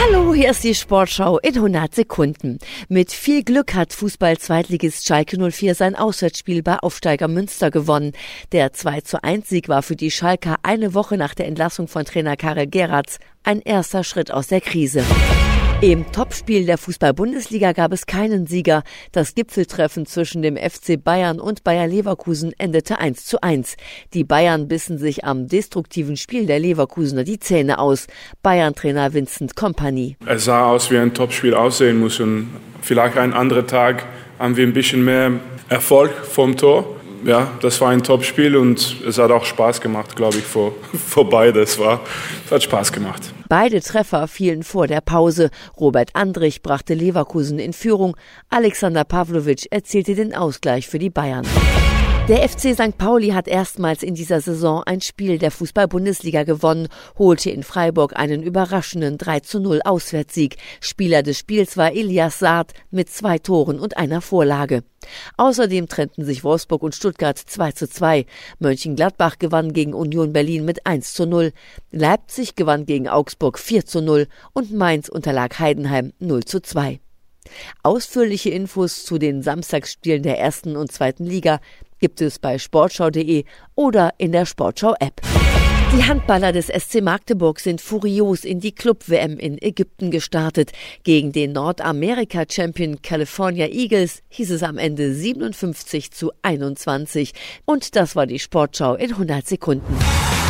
Hallo, hier ist die Sportschau in 100 Sekunden. Mit viel Glück hat Fußball-Zweitligist Schalke 04 sein Auswärtsspiel bei Aufsteiger Münster gewonnen. Der 2:1-Sieg war für die Schalker eine Woche nach der Entlassung von Trainer Karel Geratz ein erster Schritt aus der Krise. Im Topspiel der Fußball-Bundesliga gab es keinen Sieger. Das Gipfeltreffen zwischen dem FC Bayern und Bayer Leverkusen endete 1:1. Die Bayern bissen sich am destruktiven Spiel der Leverkusener die Zähne aus. Bayern-Trainer Vincent Kompany. Es sah aus, wie ein Topspiel aussehen muss und vielleicht ein anderer Tag haben wir ein bisschen mehr Erfolg vom Tor. Ja, das war ein Topspiel und es hat auch Spaß gemacht, glaube ich, für beide. Es hat Spaß gemacht. Beide Treffer fielen vor der Pause. Robert Andrich brachte Leverkusen in Führung. Alexander Pavlovic erzielte den Ausgleich für die Bayern. Der FC St. Pauli hat erstmals in dieser Saison ein Spiel der Fußball-Bundesliga gewonnen, holte in Freiburg einen überraschenden 3:0 Auswärtssieg. Spieler des Spiels war Elias Saad mit 2 Toren und einer Vorlage. Außerdem trennten sich Wolfsburg und Stuttgart 2:2. Mönchengladbach gewann gegen Union Berlin mit 1:0. Leipzig gewann gegen Augsburg 4:0 und Mainz unterlag Heidenheim 0:2. Ausführliche Infos zu den Samstagsspielen der 1. und 2. Liga gibt es bei sportschau.de oder in der Sportschau-App. Die Handballer des SC Magdeburg sind furios in die Club-WM in Ägypten gestartet. Gegen den Nordamerika-Champion California Eagles hieß es am Ende 57:21. Und das war die Sportschau in 100 Sekunden.